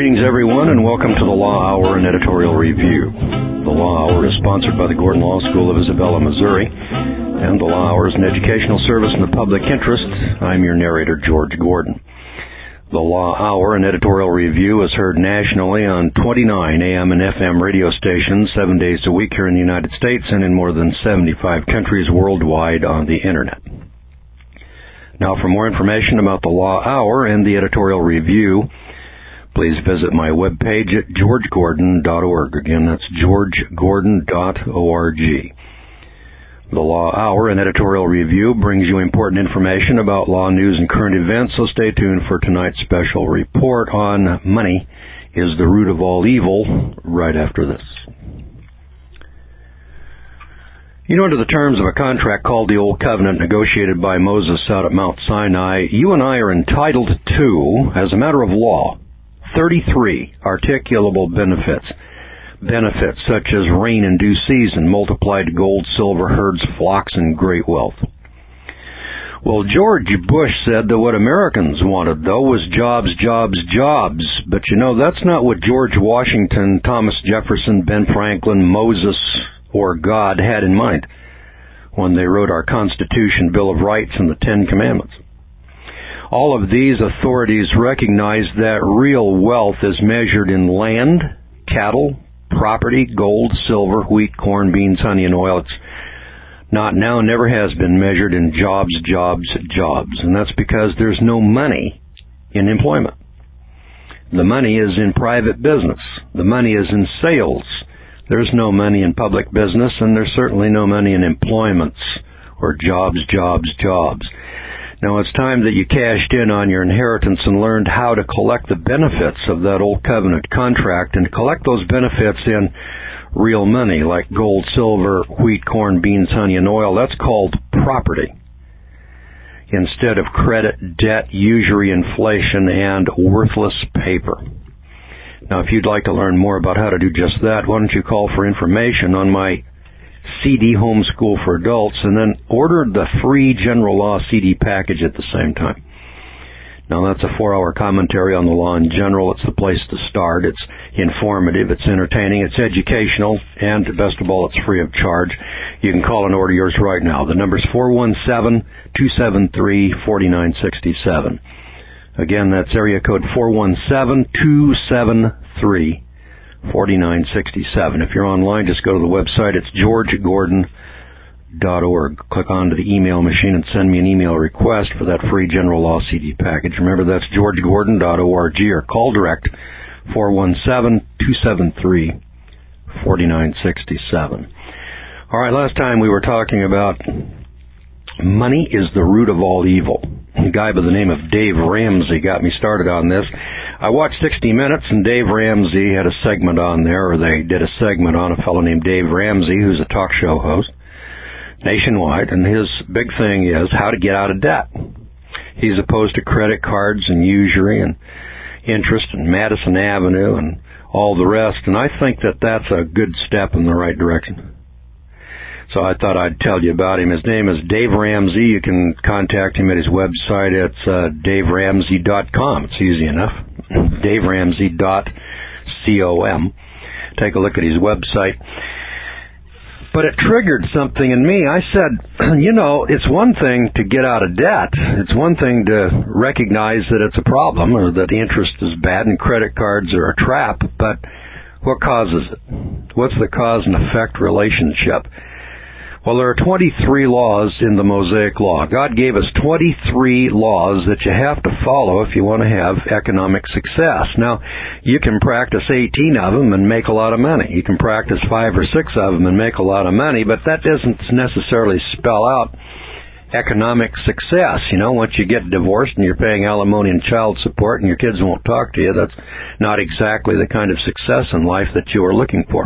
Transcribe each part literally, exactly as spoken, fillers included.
Greetings, everyone, and welcome to the Law Hour and Editorial Review. The Law Hour is sponsored by the Gordon Law School of Isabella, Missouri, and the Law Hour is an educational service in the public interest. I'm your narrator, George Gordon. The Law Hour and Editorial Review is heard nationally on twenty-nine A M and F M radio stations seven days a week here in the United States and in more than seventy-five countries worldwide on the Internet. Now, for more information about the Law Hour and the Editorial Review, please visit my webpage at george gordon dot org. Again, that's george gordon dot org. The Law Hour and Editorial Review brings you important information about law news and current events, so stay tuned for tonight's special report on Money is the Root of All Evil right after this. You know, under the terms of a contract called the Old Covenant negotiated by Moses out at Mount Sinai, you and I are entitled to, as a matter of law, thirty-three articulable benefits. Benefits such as rain in due season, multiplied gold, silver, herds, flocks, and great wealth. Well, George Bush said that what Americans wanted, though, was jobs, jobs, jobs. But you know, that's not what George Washington, Thomas Jefferson, Ben Franklin, Moses, or God had in mind when they wrote our Constitution, Bill of Rights, and the Ten Commandments. All of these authorities recognize that real wealth is measured in land, cattle, property, gold, silver, wheat, corn, beans, honey, and oil. It's not now, never has been measured in jobs, jobs, jobs. And that's because there's no money in employment. The money is in private business. The money is in sales. There's no money in public business, and there's certainly no money in employments or jobs, jobs, jobs. Now, it's time that you cashed in on your inheritance and learned how to collect the benefits of that old covenant contract and collect those benefits in real money like gold, silver, wheat, corn, beans, honey, and oil. That's called property instead of credit, debt, usury, inflation, and worthless paper. Now, if you'd like to learn more about how to do just that, why don't you call for information on my C D Homeschool for Adults, and then order the free General Law C D package at the same time. Now, that's a four-hour commentary on the law in general. It's the place to start. It's informative, it's entertaining, it's educational, and best of all, it's free of charge. You can call and order yours right now. The number's four one seven, two seven three, four nine six seven. Again, that's area code four one seven, two seven three, four nine six seven. If you're online, just go to the website. It's george gordon dot org. Click onto the email machine and send me an email request for that free General Law C D package. Remember, that's george gordon dot org, or call direct four one seven, two seven three, four nine six seven. All right, last time we were talking about money is the root of all evil. A guy by the name of Dave Ramsey got me started on this. I watched sixty minutes, and Dave Ramsey had a segment on there, or they did a segment on a fellow named Dave Ramsey, who's a talk show host nationwide, and his big thing is how to get out of debt. He's opposed to credit cards and usury and interest and Madison Avenue and all the rest, and I think that that's a good step in the right direction. So I thought I'd tell you about him. His name is Dave Ramsey. You can contact him at his website. It's uh, dave ramsey dot com. It's easy enough. dave ramsey dot com. Take a look at his website. But it triggered something in me. I said, you know, it's one thing to get out of debt. It's one thing to recognize that it's a problem or that interest is bad and credit cards are a trap. But what causes it? What's the cause and effect relationship? Well, there are twenty-three laws in the Mosaic Law. God gave us twenty-three laws that you have to follow if you want to have economic success. Now, you can practice eighteen of them and make a lot of money. You can practice five or six of them and make a lot of money, but that doesn't necessarily spell out economic success. You know, once you get divorced and you're paying alimony and child support and your kids won't talk to you, that's not exactly the kind of success in life that you are looking for.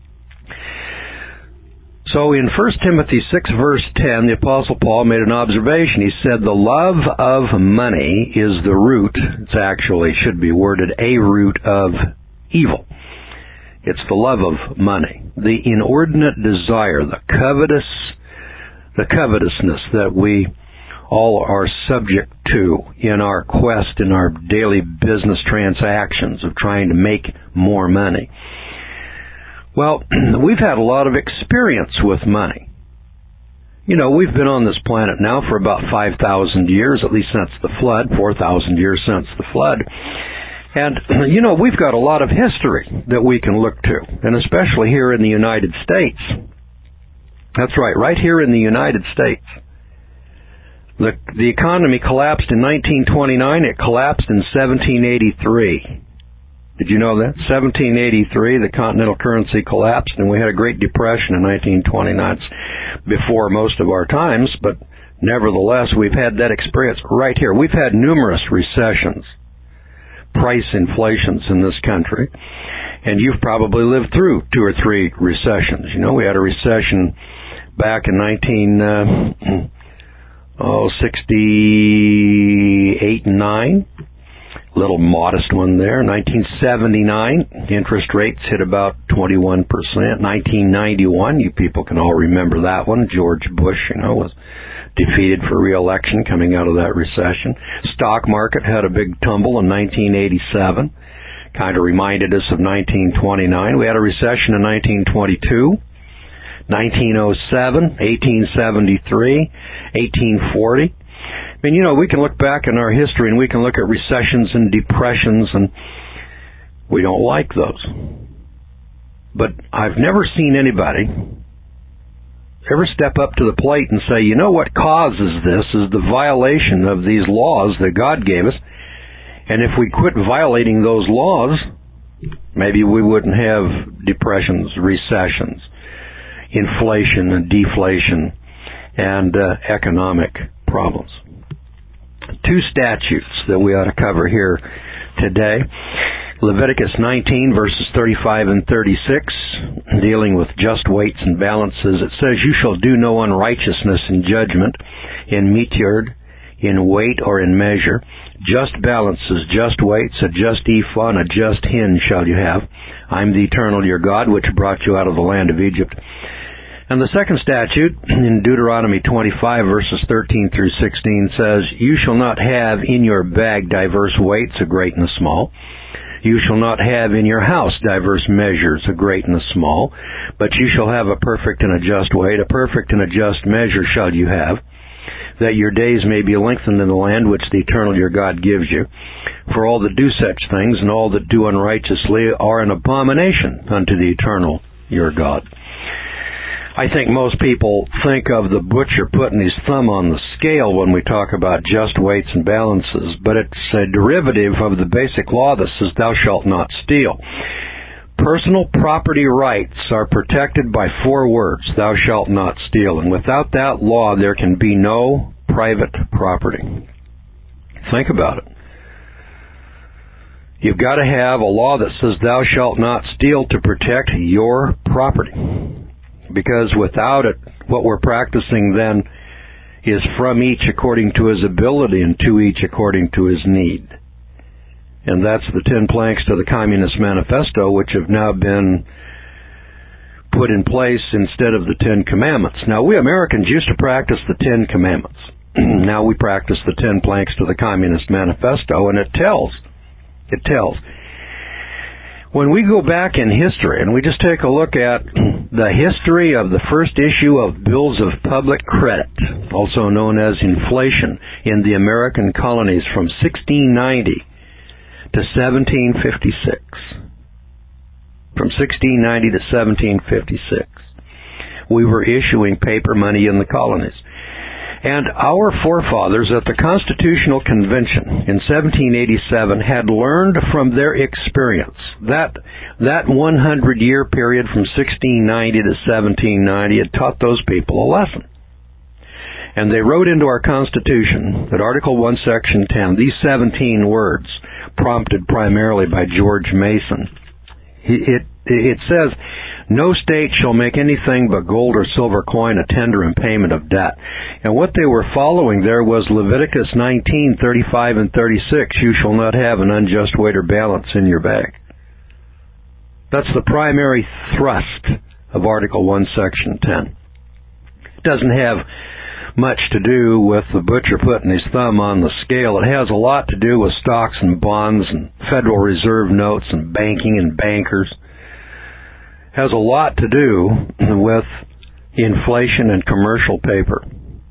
So in First Timothy six, verse ten, the Apostle Paul made an observation. He said, the love of money is the root, it's actually, should be worded, a root of evil. It's the love of money, the inordinate desire, the covetous, the covetousness that we all are subject to in our quest, in our daily business transactions of trying to make more money. Well, we've had a lot of experience with money. You know, we've been on this planet now for about five thousand years, at least since the flood, four thousand years since the flood. And, you know, we've got a lot of history that we can look to, and especially here in the United States. That's right, right here in the United States. The, the economy collapsed in nineteen twenty-nine. It collapsed in seventeen eighty-three. Did you know that? seventeen eighty-three, the continental currency collapsed, and we had a Great Depression in nineteen twenty-nine. It's before most of our times, but nevertheless, we've had that experience right here. We've had numerous recessions, price inflations in this country, and you've probably lived through two or three recessions. You know, we had a recession back in nineteen sixty-eight and nine. Little modest one there. nineteen seventy-nine, interest rates hit about twenty-one percent. nineteen ninety-one, you people can all remember that one. George Bush, you know, was defeated for re-election coming out of that recession. Stock market had a big tumble in nineteen eighty-seven. Kind of reminded us of nineteen twenty-nine. We had a recession in nineteen twenty-two, nineteen oh seven, eighteen seventy-three, eighteen forty. I mean, you know, we can look back in our history and we can look at recessions and depressions, and we don't like those. But I've never seen anybody ever step up to the plate and say, you know what causes this is the violation of these laws that God gave us, and if we quit violating those laws, maybe we wouldn't have depressions, recessions, inflation and deflation, and uh, economic problems. Two statutes that we ought to cover here today. Leviticus nineteen, verses thirty-five and thirty-six, dealing with just weights and balances. It says, you shall do no unrighteousness in judgment, in meteyard, in weight or in measure. Just balances, just weights, a just ephah, and a just hin shall you have. I'm the eternal your God, which brought you out of the land of Egypt. And the second statute, in Deuteronomy twenty-five, verses thirteen through sixteen, says, you shall not have in your bag diverse weights, a great and a small. You shall not have in your house diverse measures, a great and a small. But you shall have a perfect and a just weight, a perfect and a just measure shall you have, that your days may be lengthened in the land which the eternal your God gives you. For all that do such things, and all that do unrighteously, are an abomination unto the eternal your God. I think most people think of the butcher putting his thumb on the scale when we talk about just weights and balances, but it's a derivative of the basic law that says thou shalt not steal. Personal property rights are protected by four words, thou shalt not steal, and without that law there can be no private property. Think about it. You've got to have a law that says thou shalt not steal to protect your property. Because without it, what we're practicing then is from each according to his ability and to each according to his need. And that's the ten planks to the Communist Manifesto, which have now been put in place instead of the Ten Commandments. Now, we Americans used to practice the Ten Commandments. Now we practice the ten planks to the Communist Manifesto, and it tells. It tells. When we go back in history and we just take a look at the history of the first issue of bills of public credit, also known as inflation, in the American colonies from sixteen ninety to seventeen fifty-six. From sixteen ninety to seventeen fifty-six. We were issuing paper money in the colonies. And our forefathers at the Constitutional Convention in seventeen eighty-seven had learned from their experience. That that hundred-year period from sixteen ninety to seventeen ninety had taught those people a lesson. And they wrote into our Constitution that Article one, Section ten, these seventeen words, prompted primarily by George Mason. It, it says, no state shall make anything but gold or silver coin a tender in payment of debt. And what they were following there was Leviticus nineteen, thirty-five and thirty-six. You shall not have an unjust weight or balance in your bag. That's the primary thrust of Article one, Section ten. It doesn't have much to do with the butcher putting his thumb on the scale. It has a lot to do with stocks and bonds and Federal Reserve notes and banking and bankers. It has a lot to do with inflation and commercial paper.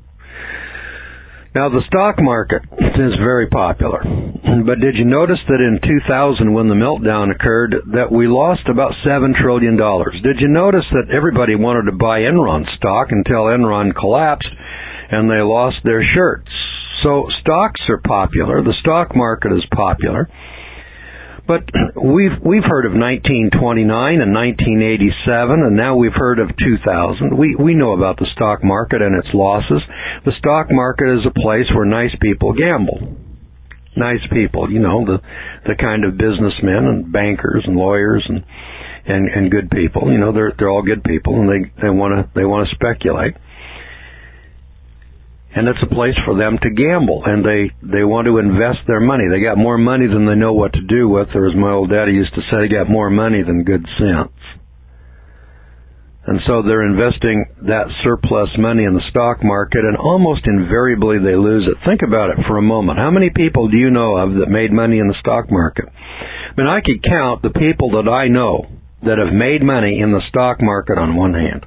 Now, the stock market is very popular, but did you notice that in two thousand, when the meltdown occurred, that we lost about seven trillion dollars? Did you notice that everybody wanted to buy Enron stock until Enron collapsed and they lost their shirts? So stocks are popular. The stock market is popular. But we've we've heard of nineteen twenty-nine and nineteen eighty-seven, and now we've heard of two thousand. We we know about the stock market and its losses. The stock market is a place where nice people gamble. Nice people, you know, the the kind of businessmen and bankers and lawyers and and, and good people. You know, they're they're all good people, and they they want to they want to speculate. And it's a place for them to gamble, and they, they want to invest their money. They got more money than they know what to do with, or as my old daddy used to say, they got more money than good sense. And so they're investing that surplus money in the stock market, and almost invariably they lose it. Think about it for a moment. How many people do you know of that made money in the stock market? I mean, I could count the people that I know that have made money in the stock market on one hand.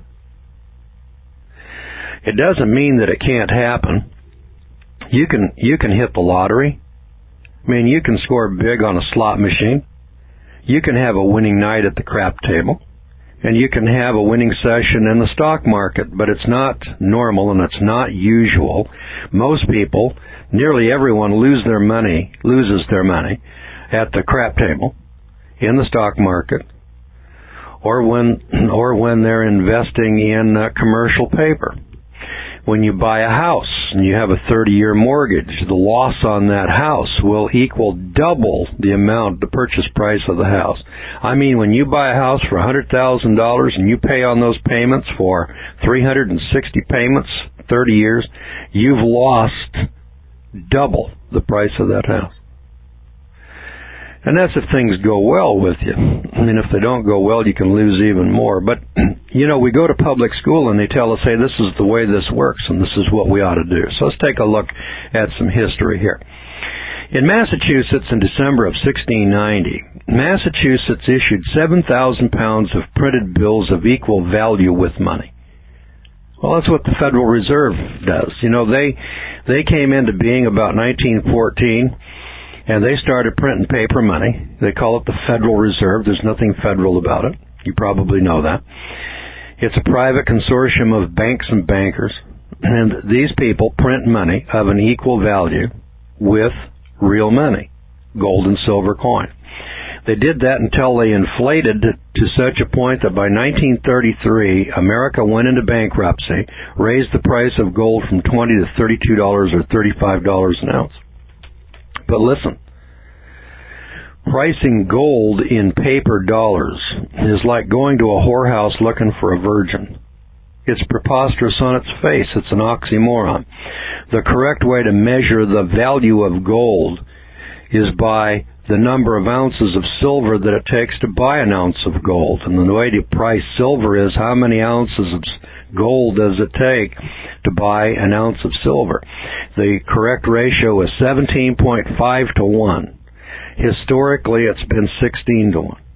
It doesn't mean that it can't happen. You can you can hit the lottery. I mean, you can score big on a slot machine. You can have a winning night at the crap table. And you can have a winning session in the stock market, but it's not normal and it's not usual. Most people, nearly everyone, lose their money, loses their money at the crap table, in the stock market, or when or when they're investing in uh, commercial paper. When you buy a house and you have a thirty-year mortgage, the loss on that house will equal double the amount, the purchase price of the house. I mean, when you buy a house for one hundred thousand dollars and you pay on those payments for three hundred sixty payments, thirty years, you've lost double the price of that house. And that's if things go well with you. I mean, if they don't go well, you can lose even more. But, you know, we go to public school and they tell us, hey, this is the way this works and this is what we ought to do. So let's take a look at some history here. In Massachusetts in December of sixteen ninety, Massachusetts issued seven thousand pounds of printed bills of equal value with money. Well, that's what the Federal Reserve does. You know, they they came into being about nineteen fourteen. And they started printing paper money. They call it the Federal Reserve. There's nothing federal about it. You probably know that. It's a private consortium of banks and bankers. And these people print money of an equal value with real money, gold and silver coin. They did that until they inflated to such a point that by nineteen thirty-three, America went into bankruptcy, raised the price of gold from twenty dollars to thirty-two dollars or thirty-five dollars an ounce. But listen, pricing gold in paper dollars is like going to a whorehouse looking for a virgin. It's preposterous on its face. It's an oxymoron. The correct way to measure the value of gold is by the number of ounces of silver that it takes to buy an ounce of gold. And the way to price silver is how many ounces of gold does it take to buy an ounce of silver. The correct ratio is seventeen point five to one. Historically, it's been sixteen to one.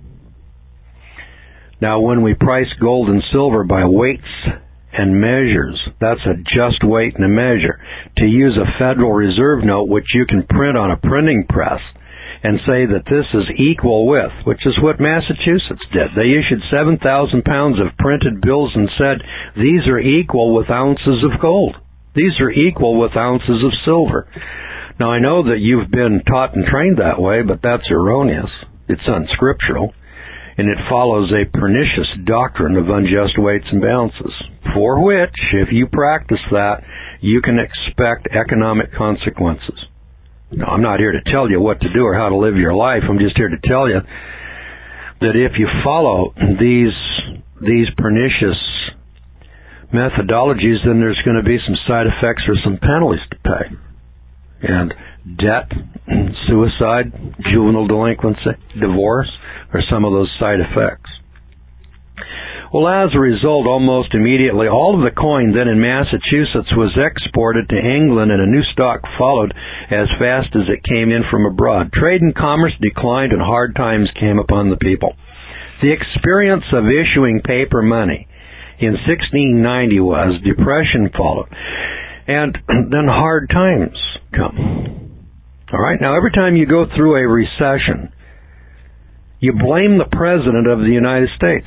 Now, when we price gold and silver by weights and measures, that's a just weight and a measure. To use a Federal Reserve note, which you can print on a printing press, and say that this is equal with, which is what Massachusetts did. They issued seven thousand pounds of printed bills and said, these are equal with ounces of gold. These are equal with ounces of silver. Now, I know that you've been taught and trained that way, but that's erroneous. It's unscriptural, and it follows a pernicious doctrine of unjust weights and balances, for which, if you practice that, you can expect economic consequences. Now, I'm not here to tell you what to do or how to live your life. I'm just here to tell you that if you follow these these pernicious methodologies, then there's going to be some side effects or some penalties to pay. And debt, suicide, juvenile delinquency, divorce are some of those side effects. Well, as a result, almost immediately, all of the coin then in Massachusetts was exported to England, and a new stock followed as fast as it came in from abroad. Trade and commerce declined, and hard times came upon the people. The experience of issuing paper money in sixteen ninety was depression followed, and then hard times come. All right, now every time you go through a recession, you blame the President of the United States.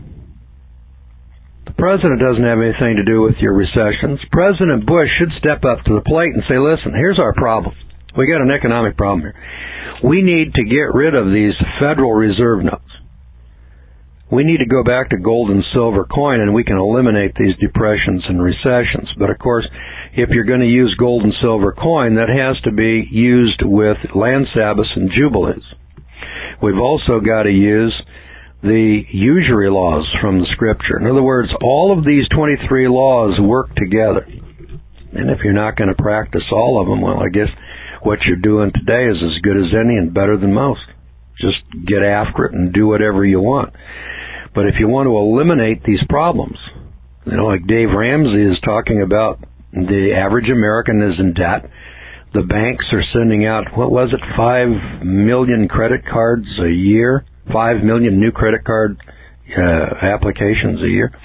The President doesn't have anything to do with your recessions. President Bush should step up to the plate and say, listen, here's our problem. We got an economic problem here. We need to get rid of these Federal Reserve notes. We need to go back to gold and silver coin, and we can eliminate these depressions and recessions. But of course, if you're going to use gold and silver coin, that has to be used with land sabbaths and jubilees. We've also got to use the usury laws from the Scripture. In other words, all of these twenty-three laws work together. And if you're not going to practice all of them, well, I guess what you're doing today is as good as any and better than most. Just get after it and do whatever you want. But if you want to eliminate these problems, you know, like Dave Ramsey is talking about, the average American is in debt. The banks are sending out, what was it, five million credit cards a year? Five million new credit card uh, applications a year.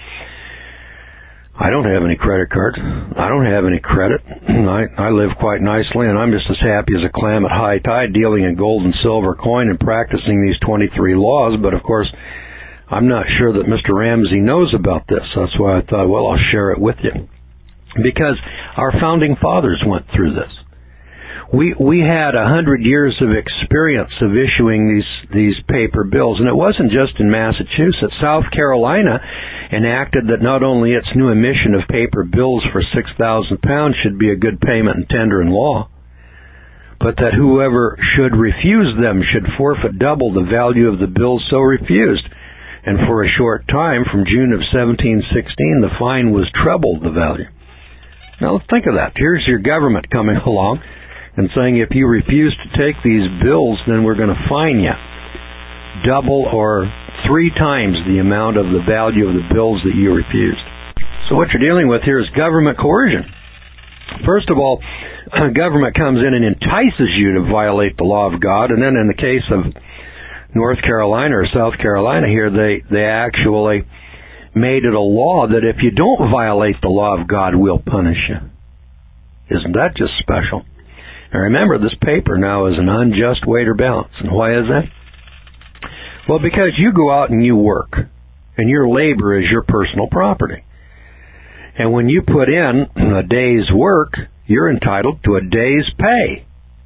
I don't have any credit cards. I don't have any credit. I, I live quite nicely, and I'm just as happy as a clam at high tide dealing in gold and silver coin and practicing these twenty-three laws. But, of course, I'm not sure that Mister Ramsey knows about this. That's why I thought, well, I'll share it with you. Because our founding fathers went through this. We we had a hundred years of experience of issuing these these paper bills, and it wasn't just in Massachusetts. South Carolina enacted that not only its new emission of paper bills for six thousand pounds should be a good payment and tender in law, but that whoever should refuse them should forfeit double the value of the bills so refused. And for a short time, from June of seventeen sixteen, the fine was treble the value. Now think of that. Here's your government coming along and saying, if you refuse to take these bills, then we're going to fine you double or three times the amount of the value of the bills that you refused. So what you're dealing with here is government coercion. First of all, government comes in and entices you to violate the law of God, and then in the case of North Carolina or South Carolina here, they, they actually made it a law that if you don't violate the law of God, we'll punish you. Isn't that just special? Now remember, this paper now is an unjust weight or balance. And why is that? Well, because you go out and you work, and your labor is your personal property. And when you put in a day's work, you're entitled to a day's pay.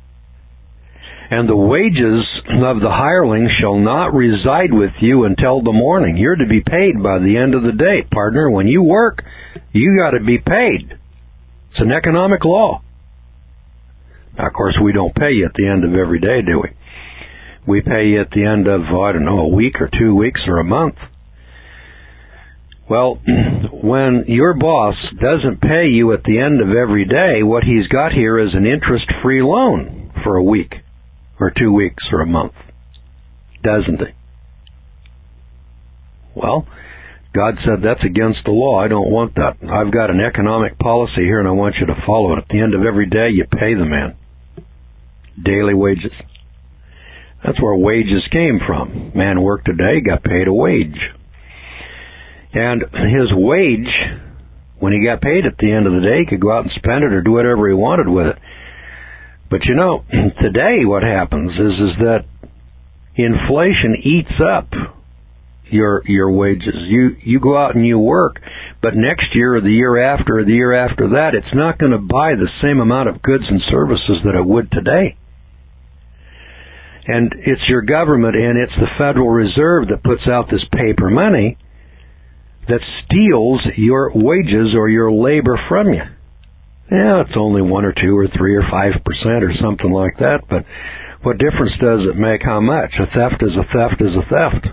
And the wages of the hireling shall not reside with you until the morning. You're to be paid by the end of the day. Partner, when you work, you got to be paid. It's an economic law. Now, of course, we don't pay you at the end of every day, do we? We pay you at the end of, I don't know, a week or two weeks or a month. Well, when your boss doesn't pay you at the end of every day, what he's got here is an interest-free loan for a week or two weeks or a month, doesn't he? Well, God said that's against the law. I don't want that. I've got an economic policy here, and I want you to follow it. At the end of every day, you pay the man daily wages. That's where wages came from. Man worked a day, got paid a wage. And his wage, when he got paid at the end of the day, he could go out and spend it or do whatever he wanted with it. But you know, today what happens is, is that inflation eats up your your wages. You you go out and you work, but next year or the year after or the year after that, it's not going to buy the same amount of goods and services that it would today. And it's your government and it's the Federal Reserve that puts out this paper money that steals your wages or your labor from you. Yeah, it's only one or two or three or five percent or something like that, but what difference does it make how much? A theft is a theft is a theft.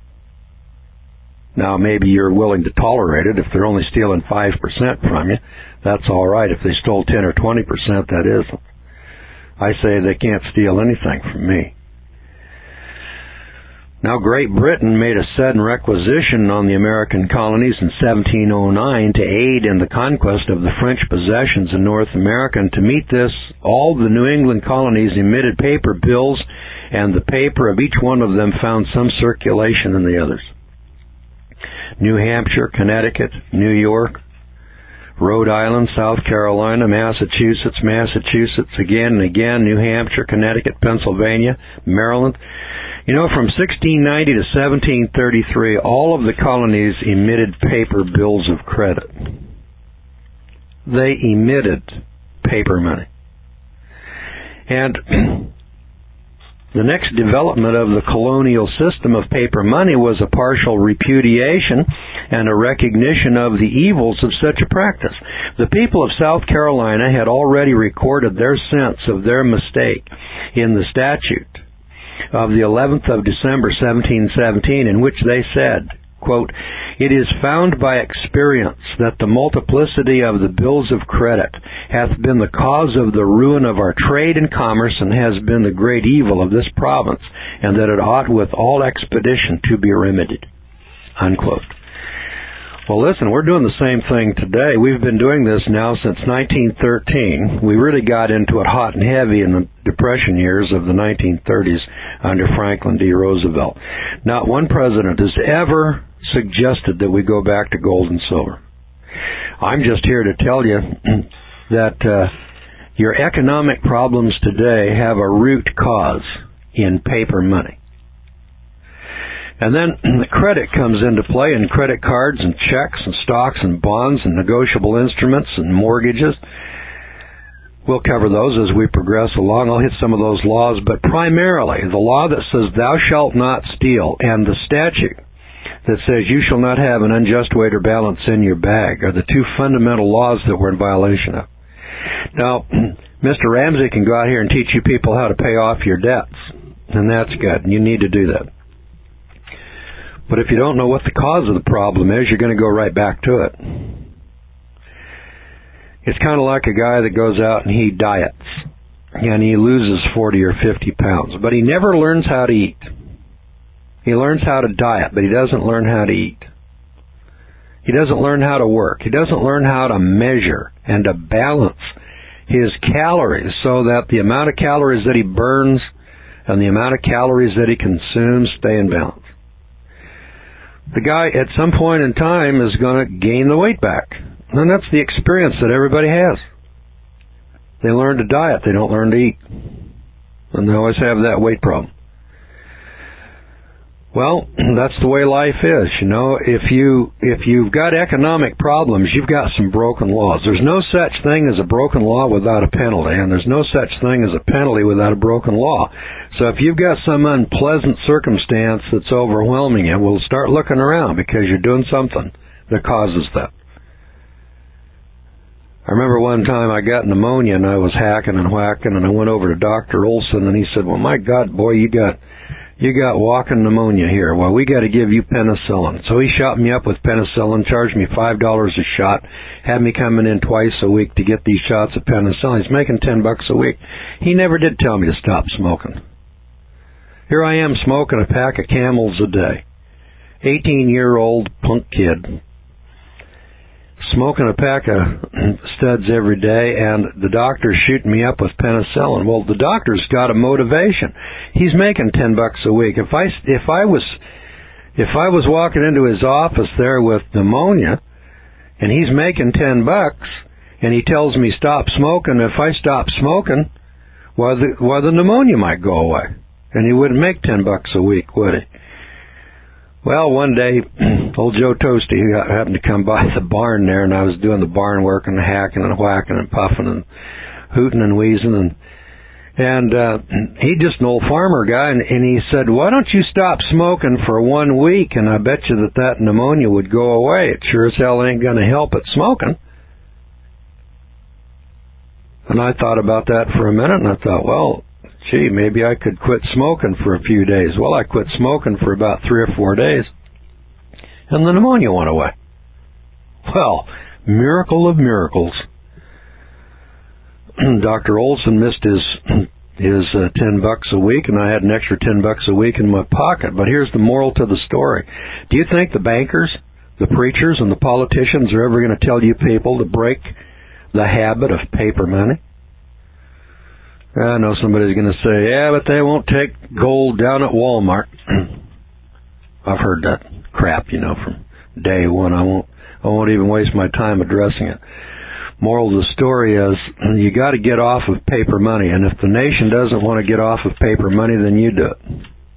Now, maybe you're willing to tolerate it. If they're only stealing five percent from you, that's all right. If they stole ten or twenty percent, that isn't. I say they can't steal anything from me. Now, Great Britain made a sudden requisition on the American colonies in seventeen oh nine to aid in the conquest of the French possessions in North America. And to meet this, all the New England colonies emitted paper bills, and the paper of each one of them found some circulation in the others. New Hampshire, Connecticut, New York, Rhode Island, South Carolina, Massachusetts, Massachusetts again and again, New Hampshire, Connecticut, Pennsylvania, Maryland. You know, from sixteen ninety to seventeen thirty-three, all of the colonies emitted paper bills of credit. They emitted paper money. And the next development of the colonial system of paper money was a partial repudiation and a recognition of the evils of such a practice. The people of South Carolina had already recorded their sense of their mistake in the statute of the eleventh of December, seventeen seventeen, in which they said, quote, "It is found by experience that the multiplicity of the bills of credit hath been the cause of the ruin of our trade and commerce, and has been the great evil of this province, and that it ought with all expedition to be remedied." Unquote. Well, listen, we're doing the same thing today. We've been doing this now since nineteen thirteen. We really got into it hot and heavy in the Depression years of the nineteen thirties under Franklin D. Roosevelt. Not one president has ever suggested that we go back to gold and silver. I'm just here to tell you that uh, your economic problems today have a root cause in paper money. And then the credit comes into play, and credit cards and checks and stocks and bonds and negotiable instruments and mortgages. We'll cover those as we progress along. I'll hit some of those laws, but primarily the law that says thou shalt not steal and the statute that says you shall not have an unjust weight or balance in your bag are the two fundamental laws that we're in violation of. Now, Mister Ramsey can go out here and teach you people how to pay off your debts, and that's good, and you need to do that. But if you don't know what the cause of the problem is, you're going to go right back to it. It's kind of like a guy that goes out and he diets, and he loses forty or fifty pounds, but he never learns how to eat. He learns how to diet, but he doesn't learn how to eat. He doesn't learn how to work. He doesn't learn how to measure and to balance his calories so that the amount of calories that he burns and the amount of calories that he consumes stay in balance. The guy at some point in time is going to gain the weight back. And that's the experience that everybody has. They learn to diet, they don't learn to eat. And they always have that weight problem. Well, that's the way life is. You know, if you if you've got economic problems, you've got some broken laws. There's no such thing as a broken law without a penalty, and there's no such thing as a penalty without a broken law. So if you've got some unpleasant circumstance that's overwhelming you, well, start looking around, because you're doing something that causes that. I remember one time I got pneumonia and I was hacking and whacking, and I went over to Doctor Olson, and he said, "Well, my God, boy, you got you got walking pneumonia here. Well, we got to give you penicillin." So he shot me up with penicillin, charged me five dollars a shot, had me coming in twice a week to get these shots of penicillin. He's making ten bucks a week. He never did tell me to stop smoking. Here I am smoking a pack of Camels a day. eighteen-year-old punk kid. Smoking a pack of studs every day, and the doctor's shooting me up with penicillin. Well, the doctor's got a motivation. He's making ten bucks a week. If I if I was if I was walking into his office there with pneumonia, and he's making ten bucks, and he tells me stop smoking, if I stop smoking, well, the well the pneumonia might go away, and he wouldn't make ten bucks a week, would he? Well, one day, old Joe Toasty happened to come by the barn there, and I was doing the barn work and hacking and whacking and puffing and hooting and wheezing, and and uh, he just an old farmer guy, and, and he said, "Why don't you stop smoking for one week, and I bet you that that pneumonia would go away. It sure as hell ain't going to help it smoking." And I thought about that for a minute, and I thought, well, gee, maybe I could quit smoking for a few days. Well, I quit smoking for about three or four days, and the pneumonia went away. Well, miracle of miracles. Doctor Olson missed his is uh, ten bucks a week, and I had an extra ten bucks a week in my pocket. But here's the moral to the story. Do you think the bankers, the preachers, and the politicians are ever going to tell you people to break the habit of paper money? I know somebody's going to say, yeah, but they won't take gold down at Walmart. I've heard that crap, you know, from day one. I won't, I won't even waste my time addressing it. Moral of the story is, you got to get off of paper money, and if the nation doesn't want to get off of paper money, then you do it.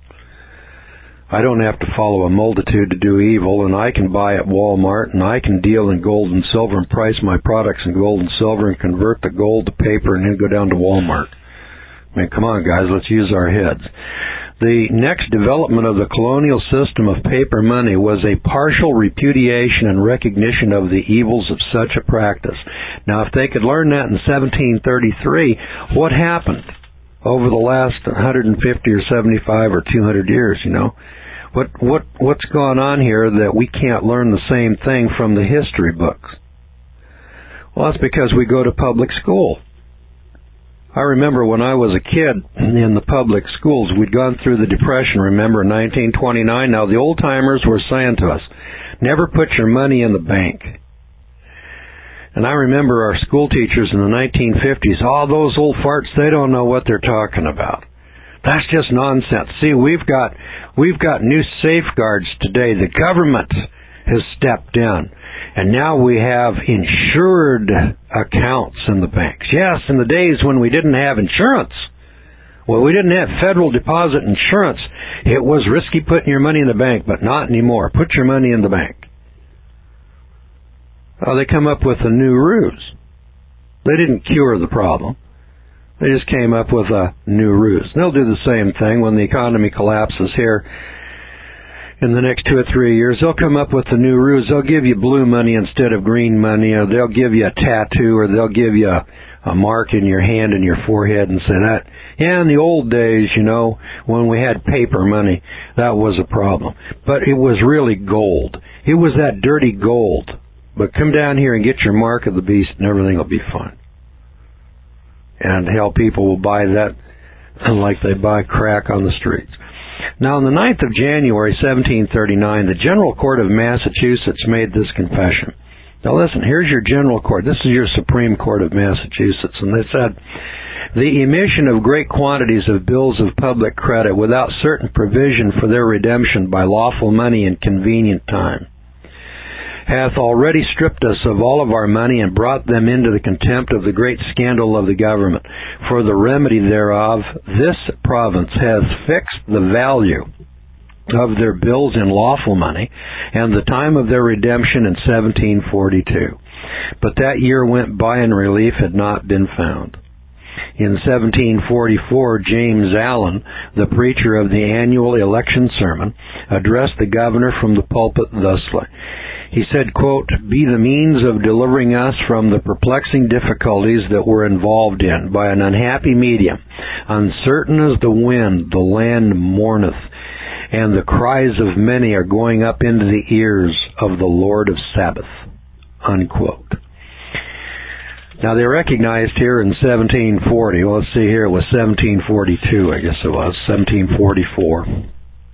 I don't have to follow a multitude to do evil, and I can buy at Walmart, and I can deal in gold and silver and price my products in gold and silver and convert the gold to paper and then go down to Walmart. I mean, come on, guys, let's use our heads. The next development of the colonial system of paper money was a partial repudiation and recognition of the evils of such a practice. Now, if they could learn that in seventeen thirty-three, what happened over the last one hundred fifty or seventy-five or two hundred years, you know? What, what, what's gone on here that we can't learn the same thing from the history books? Well, that's because we go to public school. I remember when I was a kid in the public schools, we'd gone through the Depression, remember, in nineteen twenty-nine. Now, the old-timers were saying to us, never put your money in the bank. And I remember our school teachers in the nineteen fifties, all those old farts, they don't know what they're talking about. That's just nonsense. See, we've got, we've got new safeguards today. The government has stepped in. And now we have insured accounts in the banks. Yes, in the days when we didn't have insurance, well, we didn't have federal deposit insurance, it was risky putting your money in the bank, but not anymore. Put your money in the bank. Oh, they come up with a new ruse. They didn't cure the problem. They just came up with a new ruse. And they'll do the same thing when the economy collapses here. In the next two or three years, they'll come up with a new ruse. They'll give you blue money instead of green money, or they'll give you a tattoo, or they'll give you a, a mark in your hand and your forehead and say that. Yeah, in the old days, you know, when we had paper money, that was a problem. But it was really gold. It was that dirty gold. But come down here and get your mark of the beast and everything will be fine. And hell, people will buy that like they buy crack on the streets. Now, on the ninth of January, seventeen thirty-nine, the General Court of Massachusetts made this confession. Now, listen, here's your General Court. This is your Supreme Court of Massachusetts. And they said, the emission of great quantities of bills of public credit without certain provision for their redemption by lawful money in convenient time hath already stripped us of all of our money and brought them into the contempt of the great scandal of the government. For the remedy thereof, this province has fixed the value of their bills in lawful money and the time of their redemption in seventeen forty-two. But that year went by and relief had not been found. In seventeen forty-four, James Allen, the preacher of the annual election sermon, addressed the governor from the pulpit thusly. He said, quote, be the means of delivering us from the perplexing difficulties that we're involved in by an unhappy medium. Uncertain as the wind, the land mourneth, and the cries of many are going up into the ears of the Lord of Sabaoth. Unquote. Now, they recognized here in seventeen forty, well, let's see here, it was seventeen forty-two, I guess it was, seventeen forty-four.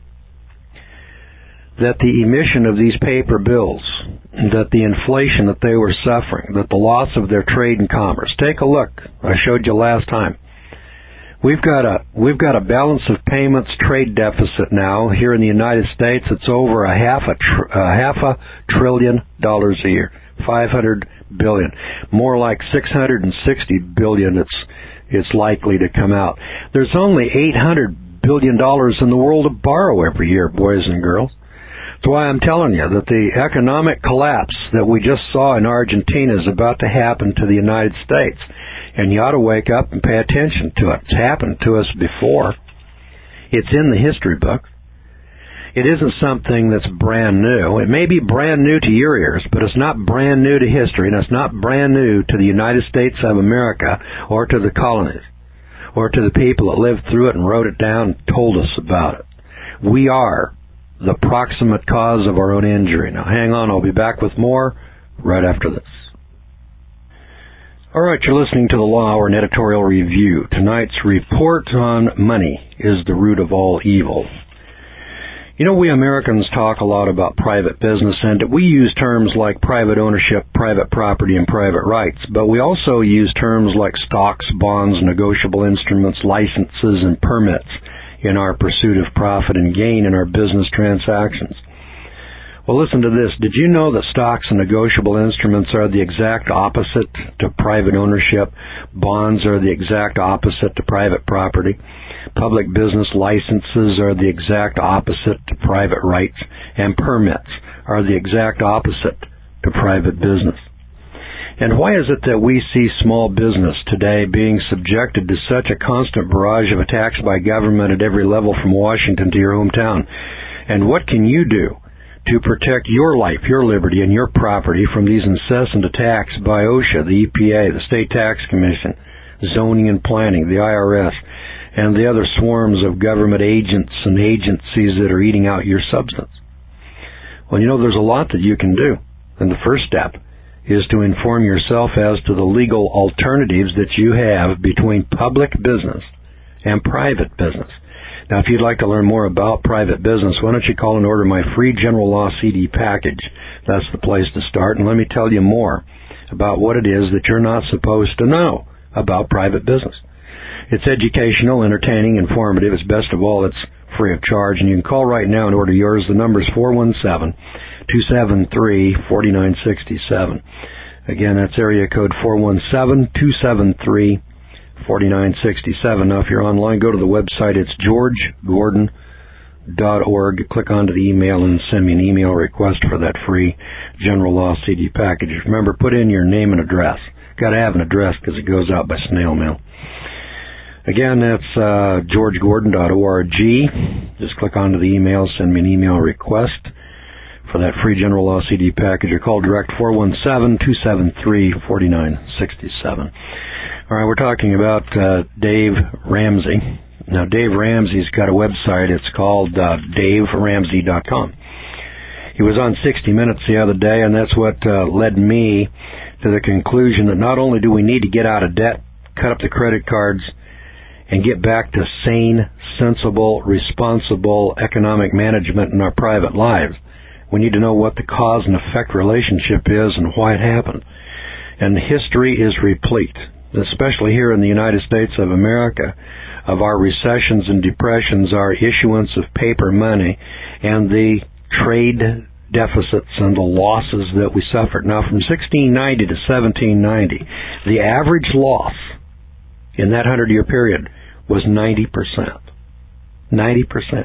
That the emission of these paper bills, that the inflation that they were suffering, that the loss of their trade and commerce. Take a look. I showed you last time. We've got a we've got a balance of payments trade deficit now here in the United States. It's over a half a tr- a half a trillion dollars a year, five hundred billion, more like six hundred sixty billion. It's it's likely to come out. There's only eight hundred billion dollars in the world to borrow every year, boys and girls. That's why I'm telling you that the economic collapse that we just saw in Argentina is about to happen to the United States. And you ought to wake up and pay attention to it. It's happened to us before. It's in the history book. It isn't something that's brand new. It may be brand new to your ears, but it's not brand new to history, and it's not brand new to the United States of America or to the colonies or to the people that lived through it and wrote it down and told us about it. We are the proximate cause of our own injury. Now, hang on. I'll be back with more right after this. All right, you're listening to The Law Hour, an editorial review. Tonight's report on money is the root of all evil. You know, we Americans talk a lot about private business, and we use terms like private ownership, private property, and private rights, but we also use terms like stocks, bonds, negotiable instruments, licenses, and permits in our pursuit of profit and gain in our business transactions. Well, listen to this. Did you know that stocks and negotiable instruments are the exact opposite to private ownership? Bonds are the exact opposite to private property. Public business licenses are the exact opposite to private rights. And permits are the exact opposite to private business. And why is it that we see small business today being subjected to such a constant barrage of attacks by government at every level from Washington to your hometown? And what can you do to protect your life, your liberty, and your property from these incessant attacks by OSHA, the E P A, the State Tax Commission, Zoning and Planning, the I R S, and the other swarms of government agents and agencies that are eating out your substance? Well, you know, there's a lot that you can do. And the first step is to inform yourself as to the legal alternatives that you have between public business and private business. Now, if you'd like to learn more about private business, why don't you call and order my free general law C D package? That's the place to start. And let me tell you more about what it is that you're not supposed to know about private business. It's educational, entertaining, informative. It's best of all, it's free of charge. And you can call right now and order yours. The number is four one seven, two seven three, four nine six seven. Again, that's area code four one seven, two seven three, four nine six seven. Now, if you're online, go to the website. It's george gordon dot org. Click onto the email and send me an email request for that free general law C D package. Remember, put in your name and address. Got to have an address because it goes out by snail mail. Again, that's uh, george gordon dot org. Just click onto the email, send me an email request for that free general law C D package, or call direct four one seven, two seven three, four nine six seven. All right, we're talking about uh, Dave Ramsey. Now, Dave Ramsey's got a website. It's called uh, dave ramsey dot com. He was on sixty minutes the other day, and that's what uh, led me to the conclusion that not only do we need to get out of debt, cut up the credit cards, and get back to sane, sensible, responsible economic management in our private lives, we need to know what the cause and effect relationship is and why it happened. And history is replete, especially here in the United States of America, of our recessions and depressions, our issuance of paper money, and the trade deficits and the losses that we suffered. Now, from sixteen ninety to seventeen ninety, the average loss in that hundred-year period was ninety percent. ninety percent.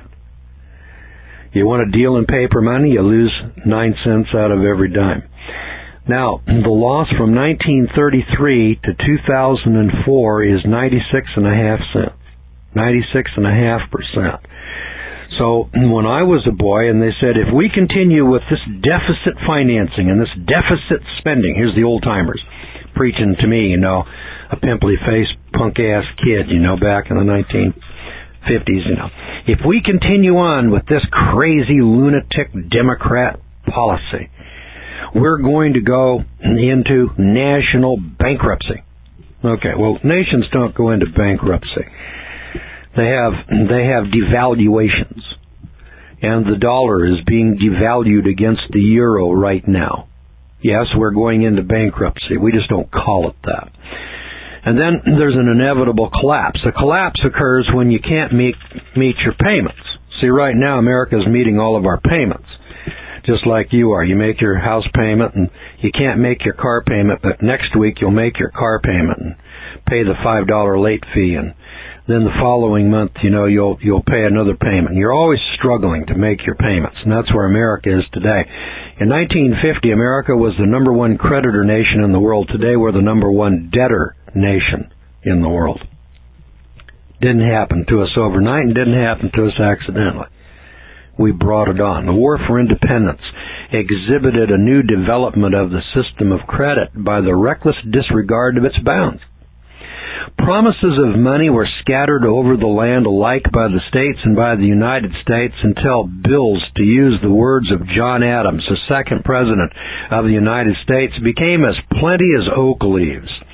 You want to deal in paper money, you lose nine cents out of every dime. Now, the loss from nineteen thirty-three to two thousand four is ninety-six and a half cents. ninety-six and a half percent. So, when I was a boy and they said, if we continue with this deficit financing and this deficit spending, here's the old-timers preaching to me, you know, a pimply-faced, punk-ass kid, you know, back in the nineteen fifties, you know. If we continue on with this crazy lunatic Democrat policy, we're going to go into national bankruptcy. Okay, well, nations don't go into bankruptcy. They have they have devaluations, and the dollar is being devalued against the euro right now. Yes, we're going into bankruptcy. We just don't call it that. And then there's an inevitable collapse. A collapse occurs when you can't meet meet your payments. See, right now America is meeting all of our payments, just like you are. You make your house payment and you can't make your car payment, but next week you'll make your car payment and pay the five dollar late fee, and then the following month, you know, you'll you'll pay another payment. You're always struggling to make your payments, and that's where America is today. In nineteen fifty, America was the number one creditor nation in the world. Today, we're the number one debtor nation in the world. Didn't happen to us overnight and didn't happen to us accidentally. We brought it on. The War for Independence exhibited a new development of the system of credit by the reckless disregard of its bounds. Promises of money were scattered over the land alike by the states and by the United States until bills, to use the words of John Adams, the second president of the United States, became as plenty as oak leaves.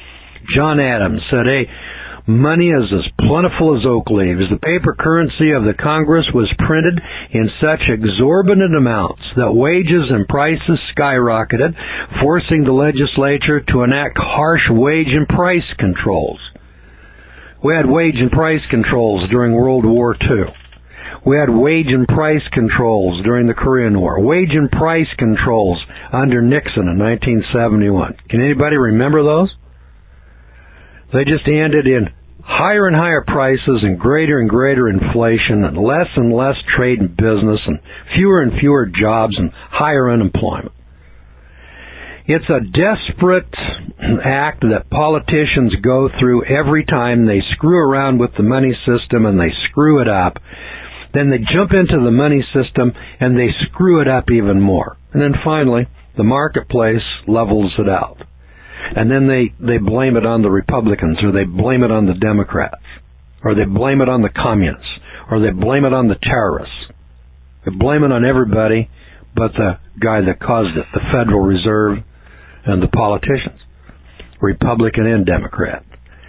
John Adams said, hey, money is as plentiful as oak leaves. The paper currency of the Congress was printed in such exorbitant amounts that wages and prices skyrocketed, forcing the legislature to enact harsh wage and price controls. We had wage and price controls during World War Two. We had wage and price controls during the Korean War. Wage and price controls under Nixon in nineteen seventy-one. Can anybody remember those? They just ended in higher and higher prices and greater and greater inflation and less and less trade and business and fewer and fewer jobs and higher unemployment. It's a desperate act that politicians go through every time they screw around with the money system and they screw it up. Then they jump into the money system and they screw it up even more. And then finally, the marketplace levels it out. And then they, they blame it on the Republicans, or they blame it on the Democrats, or they blame it on the communists, or they blame it on the terrorists. They blame it on everybody but the guy that caused it, the Federal Reserve and the politicians, Republican and Democrat.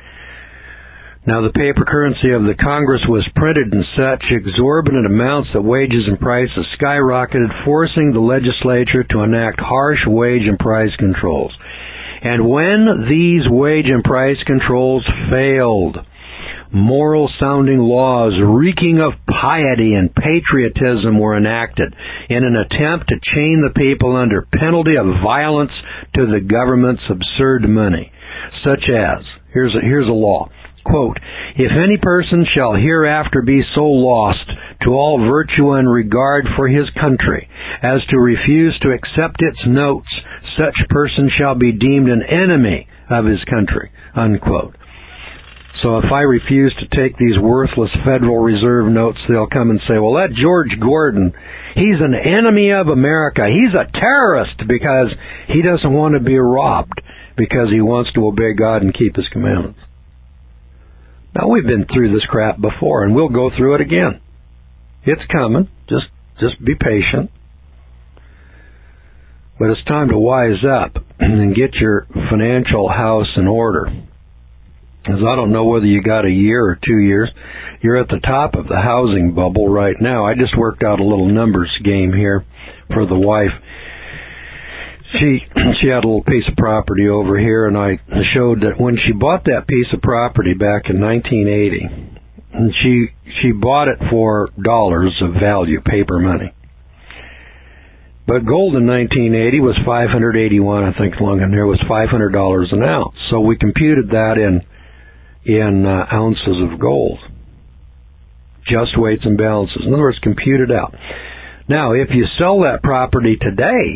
Now, the paper currency of the Congress was printed in such exorbitant amounts that wages and prices skyrocketed, forcing the legislature to enact harsh wage and price controls. And when these wage and price controls failed, moral-sounding laws reeking of piety and patriotism were enacted in an attempt to chain the people under penalty of violence to the government's absurd money, such as, here's a, here's a law, quote, if any person shall hereafter be so lost to all virtue and regard for his country as to refuse to accept its notes, such person shall be deemed an enemy of his country, unquote. So if I refuse to take these worthless Federal Reserve notes, they'll come and say, well, that George Gordon, he's an enemy of America. He's a terrorist because he doesn't want to be robbed, because he wants to obey God and keep his commandments. Now, we've been through this crap before, and we'll go through it again. It's coming. Just, just be patient. But it's time to wise up and get your financial house in order. Because I don't know whether you got a year or two years. You're at the top of the housing bubble right now. I just worked out a little numbers game here for the wife. She she had a little piece of property over here, and I showed that when she bought that piece of property back in nineteen eighty, and she she bought it for dollars of value, paper money. But gold in nineteen eighty was five hundred eighty-one, I think, long in there was five hundred dollars an ounce. So we computed that in in uh, ounces of gold, just weights and balances. In other words, computed out. Now, if you sell that property today,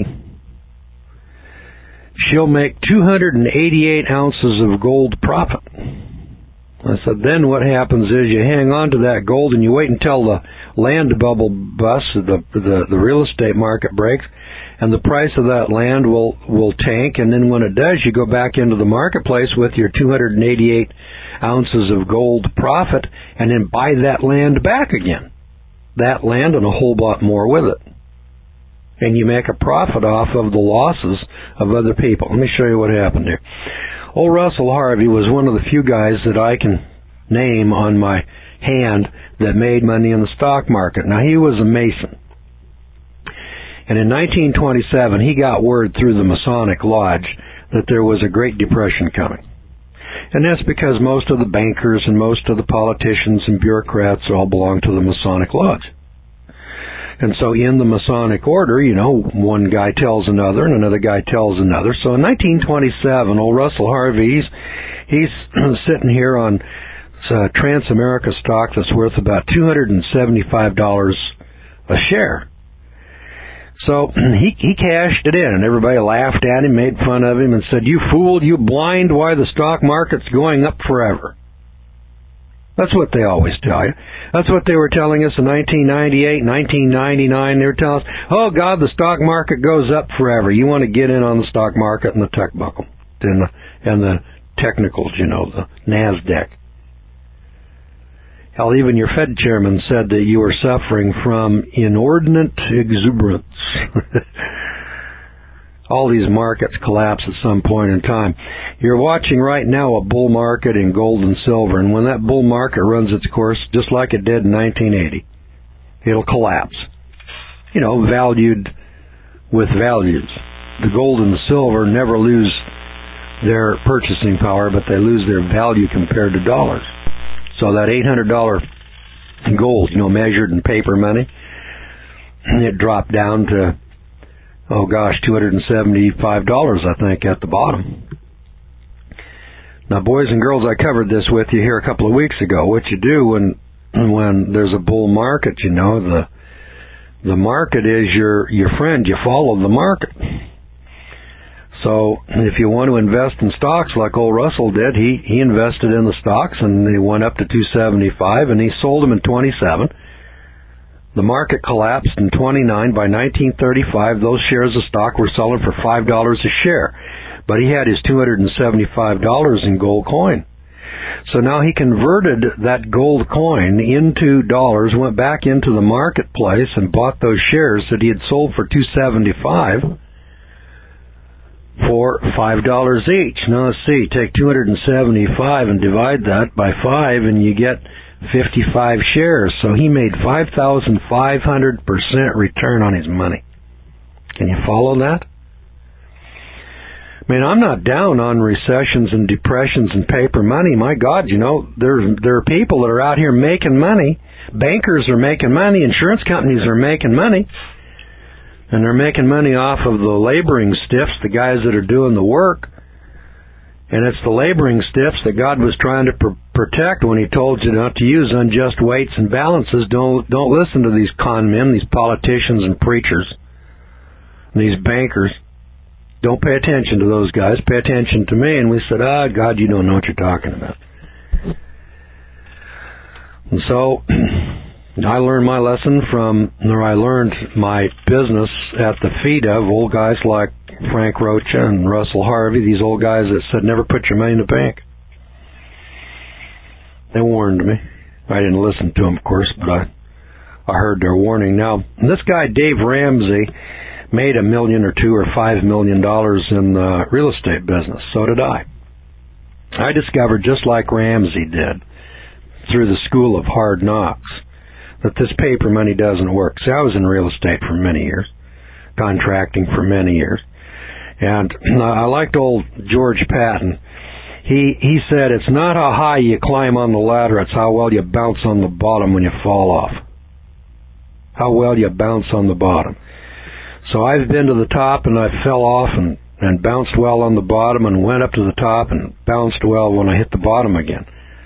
she'll make two hundred eighty-eight ounces of gold profit. I said, then what happens is you hang on to that gold and you wait until the land bubble busts, the, the, the real estate market breaks, and the price of that land will, will tank, and then when it does, you go back into the marketplace with your two hundred eighty-eight ounces of gold profit, and then buy that land back again. That land and a whole lot more with it. And you make a profit off of the losses of other people. Let me show you what happened here. Old Russell Harvey was one of the few guys that I can name on my hand that made money in the stock market. Now, he was a Mason. And in nineteen twenty-seven, he got word through the Masonic Lodge that there was a Great Depression coming. And that's because most of the bankers and most of the politicians and bureaucrats all belong to the Masonic Lodge. And so in the Masonic order, you know, one guy tells another and another guy tells another. So in nineteen twenty-seven, old Russell Harvey, he's, he's sitting here on uh, Transamerica stock that's worth about two hundred seventy-five dollars a share. So he he cashed it in, and everybody laughed at him, made fun of him, and said, "You fool, you blind, why the stock market's going up forever." That's what they always tell you. That's what they were telling us in nineteen ninety-eight, nineteen ninety-nine. They were telling us, "Oh, God, the stock market goes up forever. You want to get in on the stock market and the tech buckle and the, and the technicals, you know, the NASDAQ." Hell, even your Fed chairman said that you were suffering from inordinate exuberance. all these markets collapse at some point in time. You're watching right now a bull market in gold and silver, and when that bull market runs its course, just like it did in nineteen eighty, it'll collapse. You know, valued with values. The gold and the silver never lose their purchasing power, but they lose their value compared to dollars. So that eight hundred dollars gold, you know, measured in paper money, it dropped down to, oh gosh, two hundred seventy-five dollars, I think, at the bottom. Now, boys and girls, I covered this with you here a couple of weeks ago. What you do when when there's a bull market, you know, the the market is your your friend. You follow the market. So if you want to invest in stocks like old Russell did, he, he invested in the stocks and they went up to two seventy-five and he sold them in twenty-seven. The market collapsed in twenty-nine. By nineteen thirty-five, those shares of stock were selling for five dollars a share. But he had his two hundred seventy-five dollars in gold coin. So now he converted that gold coin into dollars, went back into the marketplace and bought those shares that he had sold for two seventy-five for five dollars each. Now let's see, take two hundred seventy-five and divide that by five and you get fifty-five shares. So he made five thousand five hundred percent return on his money. Can you follow that? I mean, I'm not down on recessions and depressions and paper money. My God, you know, there, there are people that are out here making money. Bankers are making money. Insurance companies are making money. And they're making money off of the laboring stiffs, the guys that are doing the work. And it's the laboring stiffs that God was trying to pr- protect when he told you not to use unjust weights and balances. Don't, don't listen to these con men, these politicians and preachers, and these bankers. Don't pay attention to those guys. Pay attention to me. And we said, ah, God, you don't know what you're talking about. And so I learned my lesson from, or I learned my business at the feet of old guys like Frank Rocha and Russell Harvey, these old guys that said, never put your money in the bank. They warned me. I didn't listen to them, of course, but I, I heard their warning. Now, this guy, Dave Ramsey, made a million or two or five million dollars in the real estate business. So did I. I discovered, just like Ramsey did, through the school of hard knocks, that this paper money doesn't work. See, I was in real estate for many years, contracting for many years, and I liked old George Patton. He he said, it's not how high you climb on the ladder, it's how well you bounce on the bottom when you fall off. How well you bounce on the bottom. So I've been to the top and I fell off and, and bounced well on the bottom and went up to the top and bounced well when I hit the bottom again.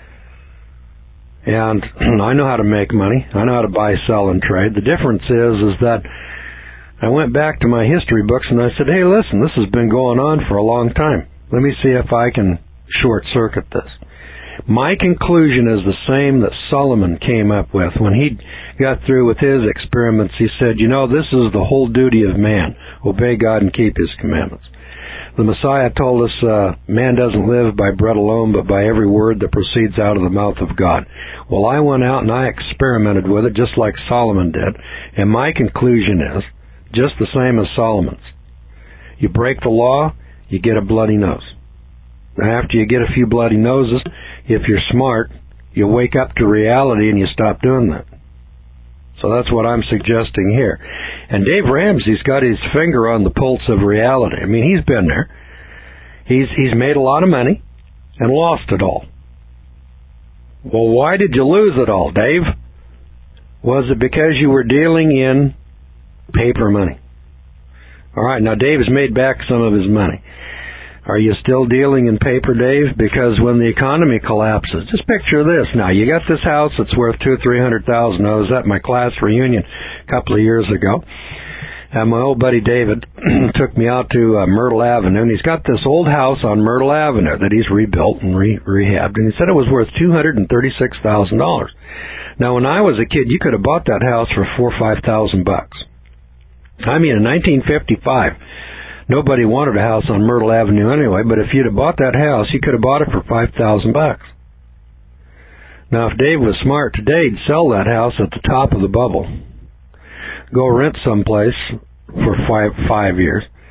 And I know how to make money. I know how to buy, sell, and trade. The difference is, is that I went back to my history books and I said, hey, listen, this has been going on for a long time. Let me see if I can short-circuit this. My conclusion is the same that Solomon came up with. When he got through with his experiments, he said, you know, this is the whole duty of man. Obey God and keep his commandments. The Messiah told us, uh, man doesn't live by bread alone, but by every word that proceeds out of the mouth of God. Well, I went out and I experimented with it just like Solomon did. And my conclusion is just the same as Solomon's. You break the law, you get a bloody nose. After you get a few bloody noses, if you're smart, you wake up to reality and you stop doing that. So that's what I'm suggesting here. And Dave Ramsey's got his finger on the pulse of reality. I mean, he's been there. He's he's made a lot of money and lost it all. Well, why did you lose it all, Dave? Was it because you were dealing in paper money? All right, now Dave has made back some of his money. Are you still dealing in paper, Dave? Because when the economy collapses, just picture this. Now, you got this house that's worth two or three hundred thousand. I was at my class reunion a couple of years ago, and my old buddy David took me out to uh, Myrtle Avenue, and he's got this old house on Myrtle Avenue that he's rebuilt and re- rehabbed, and he said it was worth two hundred and thirty-six thousand dollars. Now, when I was a kid, you could have bought that house for four or five thousand bucks. I mean, in nineteen fifty-five. Nobody wanted a house on Myrtle Avenue anyway, but if you'd have bought that house, you could have bought it for five thousand bucks. Now, if Dave was smart today, he'd sell that house at the top of the bubble, go rent someplace for five, five years,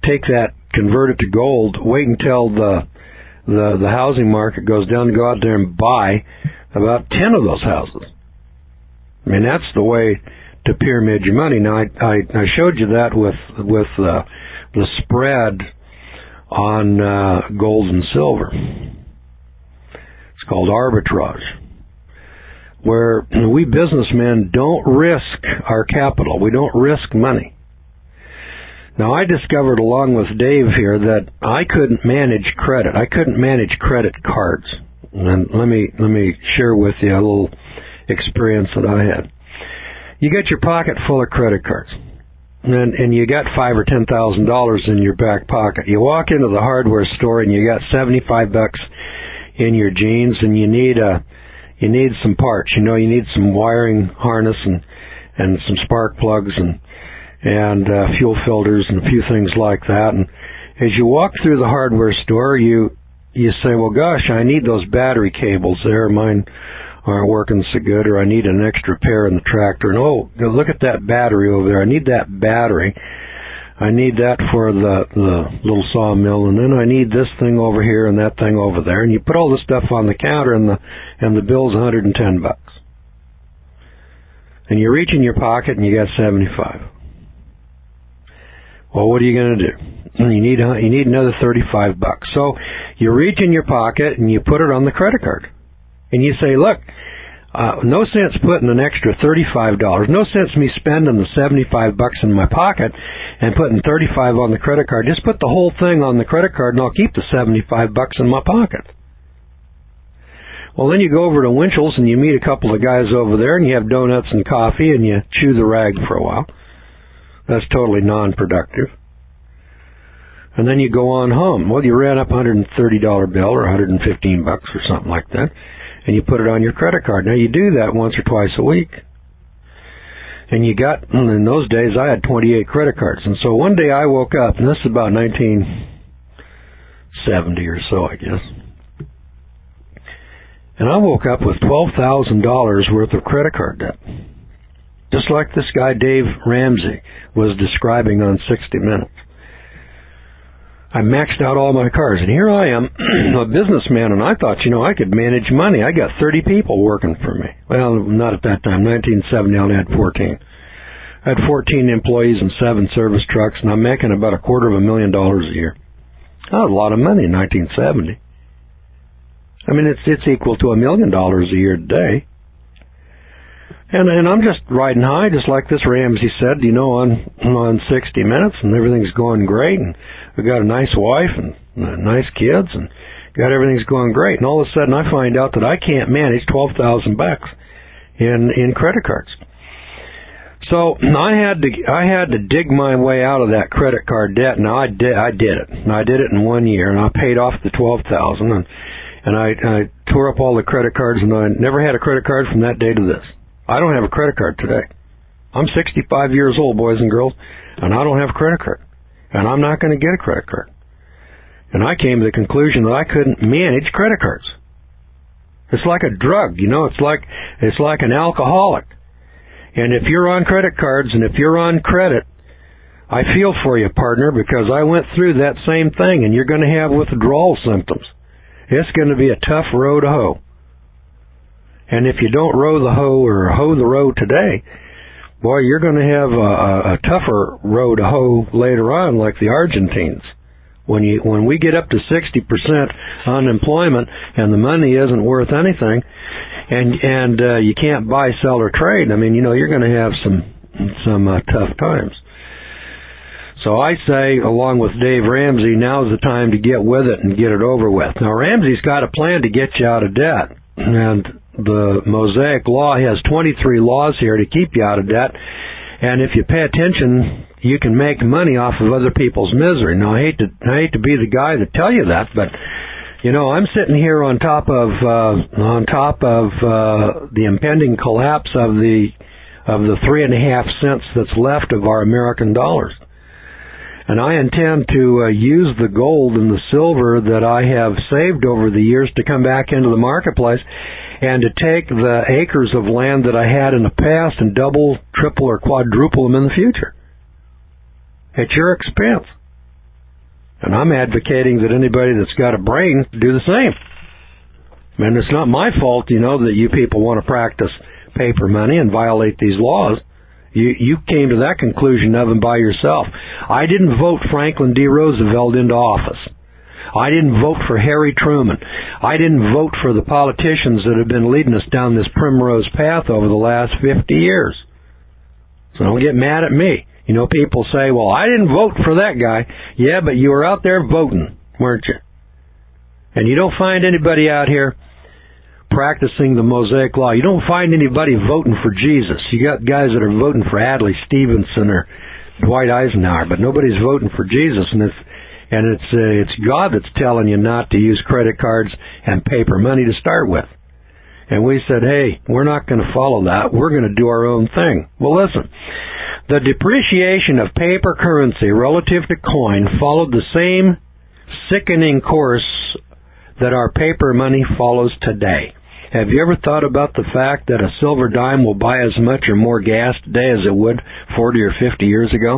take that, convert it to gold, wait until the the the housing market goes down, and go out there and buy about ten of those houses. I mean, that's the way to pyramid your money. Now, I I, I showed you that with with uh, the spread on uh, gold and silver. It's called arbitrage, where we businessmen don't risk our capital. We don't risk money. Now, I discovered along with Dave here that I couldn't manage credit. I couldn't manage credit cards. And let me let me share with you a little experience that I had. You get your pocket full of credit cards, and and you got five or ten thousand dollars in your back pocket. You walk into the hardware store and you got seventy-five bucks in your jeans, and you need a you need some parts. You know, you need some wiring harness and and some spark plugs and and uh, fuel filters and a few things like that. And as you walk through the hardware store, you you say, well, gosh, I need those battery cables there. Mine aren't working so good, or I need an extra pair in the tractor. And, oh, look at that battery over there. I need that battery. I need that for the, the little sawmill, and then I need this thing over here and that thing over there. And you put all this stuff on the counter, and the and the bill's one hundred ten bucks. And you reach in your pocket, and you got seventy-five. Well, what are you going to do? You need you need another thirty-five bucks. So you reach in your pocket and you put it on the credit card, and you say, "Look, uh, no sense putting an extra thirty-five dollars. No sense me spending the seventy-five bucks in my pocket and putting thirty-five on the credit card. Just put the whole thing on the credit card, and I'll keep the seventy-five bucks in my pocket." Well, then you go over to Winchell's and you meet a couple of guys over there, and you have donuts and coffee, and you chew the rag for a while. That's totally non-productive. And then you go on home. Well, you ran up a one hundred thirty dollars bill or one hundred fifteen bucks or something like that, and you put it on your credit card. Now, you do that once or twice a week. And you got, in those days, I had twenty-eight credit cards. And so one day I woke up, and this is about nineteen seventy or so, I guess. And I woke up with twelve thousand dollars worth of credit card debt. Just like this guy Dave Ramsey was describing on sixty minutes. I maxed out all my cards, and here I am, a businessman, and I thought, you know, I could manage money. I got thirty people working for me. Well, not at that time. nineteen seventy, I only had fourteen. I had fourteen employees and seven service trucks, and I'm making about a quarter of a million dollars a year. That was a lot of money in nineteen seventy. I mean, it's it's equal to a million dollars a year today. And and I'm just riding high, just like this Ramsey said, you know, on on sixty minutes, and everything's going great, and we got a nice wife and uh, nice kids, and got everything's going great. And all of a sudden, I find out that I can't manage twelve thousand bucks in in credit cards. So I had to I had to dig my way out of that credit card debt. Now I did I did it. And I did it in one year, and I paid off the twelve thousand, and and I, I tore up all the credit cards, and I never had a credit card from that day to this. I don't have a credit card today. I'm sixty-five years old, boys and girls, and I don't have a credit card. And I'm not going to get a credit card. And I came to the conclusion that I couldn't manage credit cards. It's like a drug, you know, it's like it's like an alcoholic. And if you're on credit cards and if you're on credit, I feel for you, partner, because I went through that same thing, and you're going to have withdrawal symptoms. It's going to be a tough row to hoe. And if you don't row the hoe or hoe the row today, boy, you're going to have a, a, a tougher row to hoe later on, like the Argentines. When you when we get up to sixty percent unemployment and the money isn't worth anything, and and uh, you can't buy, sell, or trade, I mean, you know, you're going to have some some uh, tough times. So I say, along with Dave Ramsey, now's the time to get with it and get it over with. Now, Ramsey's got a plan to get you out of debt, and the Mosaic Law has twenty-three laws here to keep you out of debt, and if you pay attention, you can make money off of other people's misery. Now, I hate to I hate to be the guy to tell you that, but you know, I'm sitting here on top of uh, on top of uh, the impending collapse of the of the three and a half cents that's left of our American dollars. And I intend to uh, use the gold and the silver that I have saved over the years to come back into the marketplace and to take the acres of land that I had in the past and double, triple, or quadruple them in the future. At your expense. And I'm advocating that anybody that's got a brain do the same. And it's not my fault, you know, that you people want to practice paper money and violate these laws. You you came to that conclusion of them by yourself. I didn't vote Franklin D. Roosevelt into office. I didn't vote for Harry Truman. I didn't vote for the politicians that have been leading us down this primrose path over the last fifty years. So don't get mad at me. You know, people say, well, I didn't vote for that guy. Yeah, but you were out there voting, weren't you? And you don't find anybody out here practicing the Mosaic Law. You don't find anybody voting for Jesus. You got guys that are voting for Adlai Stevenson or Dwight Eisenhower, but nobody's voting for Jesus. And it's and it's uh, it's God that's telling you not to use credit cards and paper money to start with. And we said, hey, we're not going to follow that. We're going to do our own thing. Well, listen, the depreciation of paper currency relative to coin followed the same sickening course that our paper money follows today. Have you ever thought about the fact that a silver dime will buy as much or more gas today as it would forty or fifty years ago?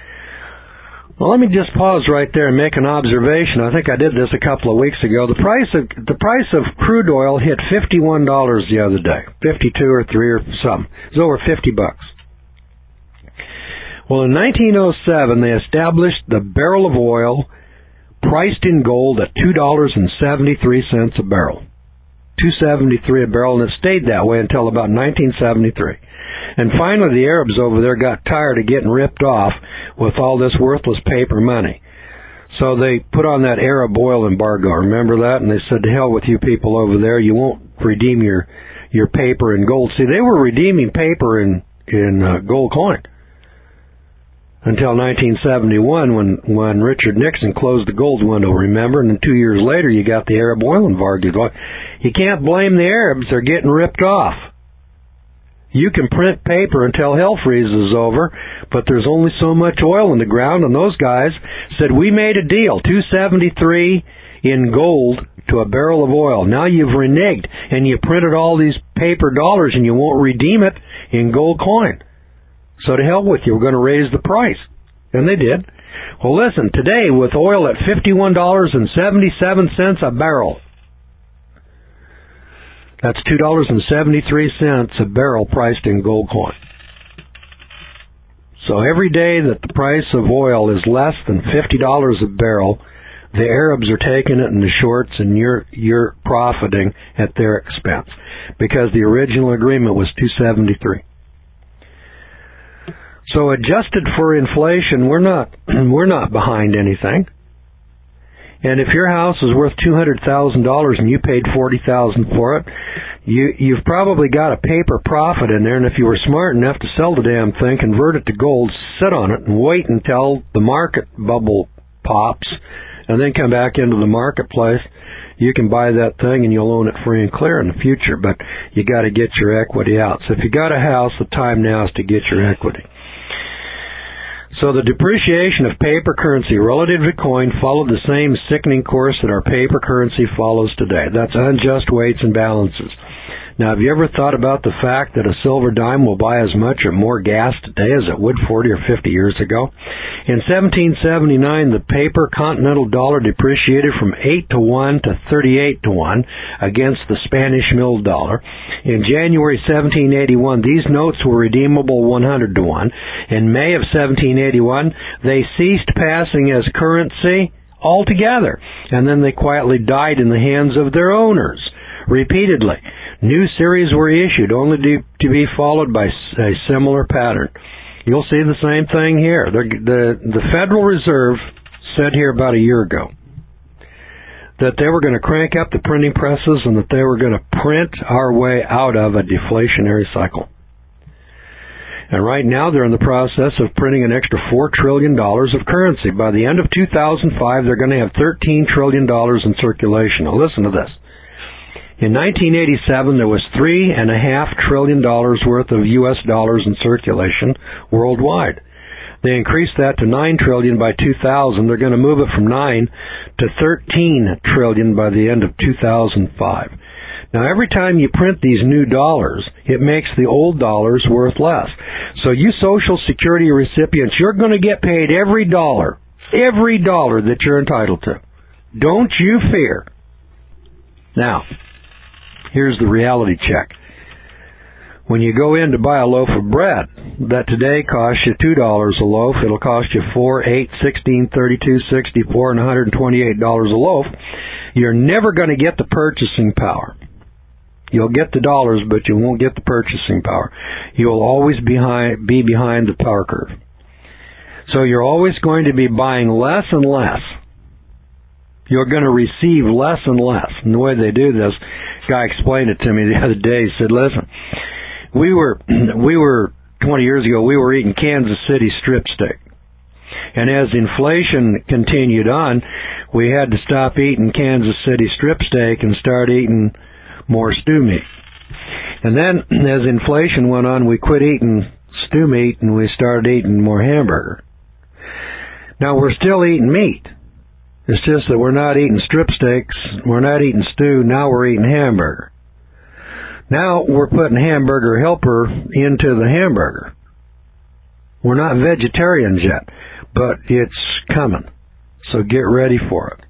Well, let me just pause right there and make an observation. I think I did this a couple of weeks ago. The price of the price of crude oil hit fifty-one dollars the other day, fifty-two or three or something. It was over fifty bucks. Well, in nineteen oh seven, they established the barrel of oil priced in gold at two dollars and seventy-three cents a barrel. two dollars and seventy-three cents a barrel, and it stayed that way until about nineteen seventy-three. And finally, the Arabs over there got tired of getting ripped off with all this worthless paper money. So they put on that Arab oil embargo. Remember that? And they said, to hell with you people over there. You won't redeem your your paper in gold. See, they were redeeming paper in, in uh, gold coin until nineteen seventy-one when, when Richard Nixon closed the gold window, remember? And then two years later, you got the Arab oil embargo. You can't blame the Arabs. They're getting ripped off. You can print paper until hell freezes over, but there's only so much oil in the ground, and those guys said, we made a deal, two dollars and seventy-three cents in gold to a barrel of oil. Now you've reneged, and you printed all these paper dollars, and you won't redeem it in gold coin. So to hell with you, we're going to raise the price. And they did. Well, listen, today with oil at fifty-one dollars and seventy-seven cents a barrel, that's two dollars and seventy-three cents a barrel priced in gold coin. So every day that the price of oil is less than fifty dollars a barrel, the Arabs are taking it in the shorts, and you're you're profiting at their expense, because the original agreement was two dollars and seventy-three cents. So adjusted for inflation, we're not we're not behind anything. And if your house is worth two hundred thousand dollars and you paid forty thousand dollars for it, you you've probably got a paper profit in there. And if you were smart enough to sell the damn thing, convert it to gold, sit on it, and wait until the market bubble pops, and then come back into the marketplace, you can buy that thing and you'll own it free and clear in the future. But you got to get your equity out. So if you got a house, the time now is to get your equity. So the depreciation of paper currency relative to coin followed the same sickening course that our paper currency follows today. That's unjust weights and balances. Now, have you ever thought about the fact that a silver dime will buy as much or more gas today as it would forty or fifty years ago? In seventeen seventy-nine, the paper continental dollar depreciated from eight to one to thirty-eight to one against the Spanish mill dollar. In January seventeen eighty-one, these notes were redeemable one hundred to one. In May of seventeen eighty-one, they ceased passing as currency altogether, and then they quietly died in the hands of their owners repeatedly. New series were issued, only to, to be followed by a similar pattern. You'll see the same thing here. The, the, the Federal Reserve said here about a year ago that they were going to crank up the printing presses and that they were going to print our way out of a deflationary cycle. And right now they're in the process of printing an extra four trillion dollars of currency. By the end of two thousand five, they're going to have thirteen trillion dollars in circulation. Now listen to this. In nineteen eighty-seven, there was three and a half trillion dollars worth of U S dollars in circulation worldwide. They increased that to nine trillion by two thousand. They're going to move it from nine to thirteen trillion by the end of two thousand five. Now, every time you print these new dollars, it makes the old dollars worth less. So you Social Security recipients, you're going to get paid every dollar every dollar that you're entitled to. Don't you fear. Now, here's the reality check. When you go in to buy a loaf of bread that today costs you two dollars a loaf, it'll cost you four, eight, sixteen, thirty-two, sixty-four, and one hundred twenty-eight dollars a loaf. You're never going to get the purchasing power. You'll get the dollars, but you won't get the purchasing power. You'll always behind, be behind the power curve. So you're always going to be buying less and less. You're going to receive less and less. And the way they do this, guy explained it to me the other day. He said, listen, we were, we were, twenty years ago, we were eating Kansas City strip steak. And as inflation continued on, we had to stop eating Kansas City strip steak and start eating more stew meat. And then, as inflation went on, we quit eating stew meat and we started eating more hamburger. Now, we're still eating meat. It's just that we're not eating strip steaks, we're not eating stew, now we're eating hamburger. Now we're putting hamburger helper into the hamburger. We're not vegetarians yet, but it's coming. So get ready for it.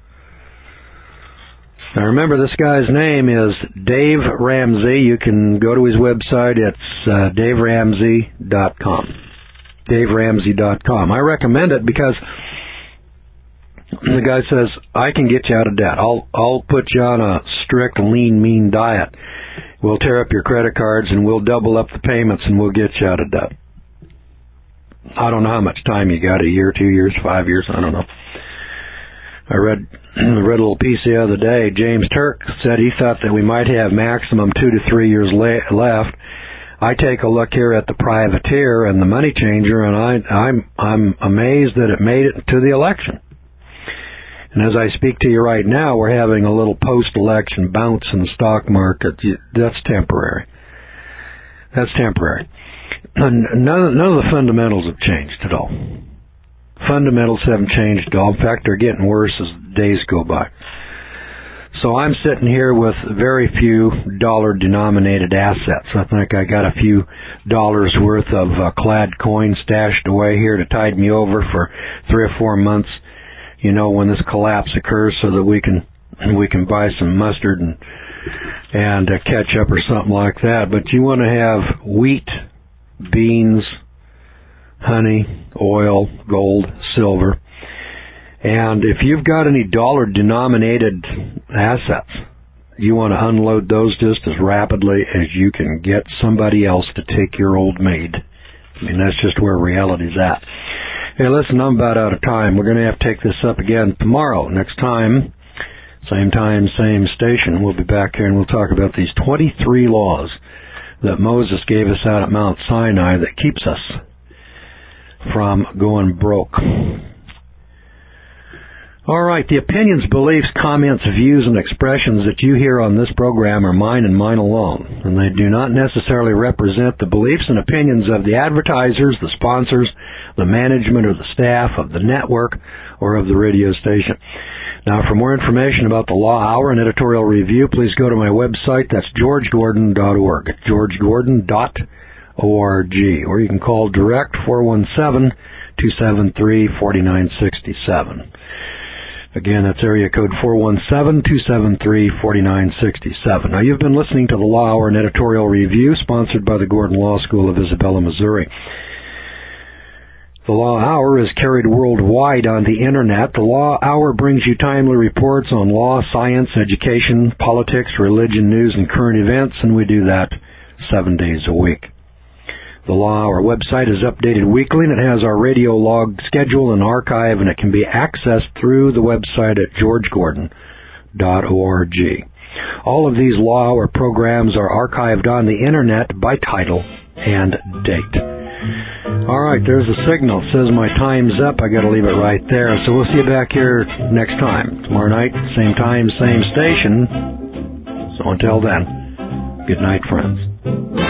Now remember, this guy's name is Dave Ramsey. You can go to his website. It's uh, dave ramsey dot com. dave ramsey dot com. I recommend it because the guy says, I can get you out of debt. I'll I'll put you on a strict, lean, mean diet. We'll tear up your credit cards and we'll double up the payments and we'll get you out of debt. I don't know how much time you got, a year, two years, five years, I don't know. I read read a little piece the other day. James Turk said he thought that we might have maximum two to three years la- left. I take a look here at the privateer and the money changer, and I, I'm I'm amazed that it made it to the election. And as I speak to you right now, we're having a little post-election bounce in the stock market. That's temporary. That's temporary. None, none of the fundamentals have changed at all. Fundamentals haven't changed at all. In fact, they're getting worse as days go by. So I'm sitting here with very few dollar-denominated assets. I think I got a few dollars worth of uh, clad coin stashed away here to tide me over for three or four months, you know, when this collapse occurs, so that we can we can buy some mustard and and uh, ketchup or something like that. But you want to have wheat, beans, honey, oil, gold, silver. And if you've got any dollar-denominated assets, you want to unload those just as rapidly as you can get somebody else to take your old maid. I mean, that's just where reality's at. Hey, listen, I'm about out of time. We're going to have to take this up again tomorrow. Next time, same time, same station. We'll be back here and we'll talk about these twenty-three laws that Moses gave us out at Mount Sinai that keeps us from going broke. All right, the opinions, beliefs, comments, views, and expressions that you hear on this program are mine and mine alone, and they do not necessarily represent the beliefs and opinions of the advertisers, the sponsors, the management, or the staff of the network or of the radio station. Now, for more information about the Law Hour and editorial review, please go to my website. That's george gordon dot org, george gordon dot org, or you can call direct four one seven, two seven three, four nine six seven. Again, that's area code four one seven, two seven three, four nine six seven. Now, you've been listening to the Law Hour and editorial review, sponsored by the Gordon Law School of Isabella, Missouri. The Law Hour is carried worldwide on the Internet. The Law Hour brings you timely reports on law, science, education, politics, religion, news, and current events, and we do that seven days a week. The Law Hour website is updated weekly, and it has our radio log schedule and archive, and it can be accessed through the website at george gordon dot org. All of these Law Hour programs are archived on the Internet by title and date. All right, there's a signal. It says my time's up. I got to leave it right there. So we'll see you back here next time. Tomorrow night, same time, same station. So until then, good night, friends.